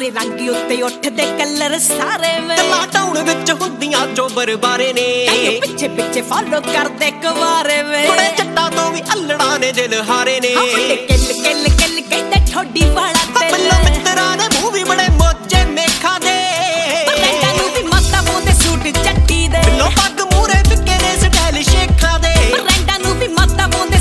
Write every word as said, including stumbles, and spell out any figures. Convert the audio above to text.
ਗੋਰੇ ਰੰਗ ਉੱਤੇ ਉੱਠਦੇ ਕਲਰ ਸਾਰੇ ਵੇ ਟਾਊਨ ਵਿੱਚ ਹੁੰਦੀਆਂ ਚੋਬਰ ਬਾਰੇ ਨੇ ਪਿੱਛੇ ਪਿੱਛੇ ਫਾਲੋ ਕਰਦੇ ਕੁਵਾਰੇ ਵੇ ਬੜੇ ਚੱਟਾਂ ਤੋਂ ਵੀ ਅਲੜਾਂ ਨੇ ਦਿਲ ਹਾਰੇ ਨੇ ਕਿੱਲ ਕਿੱਲ ਕਿੱਲ ਕਹਿੰਦੇ ਠੋਡੀ ਵਾਲ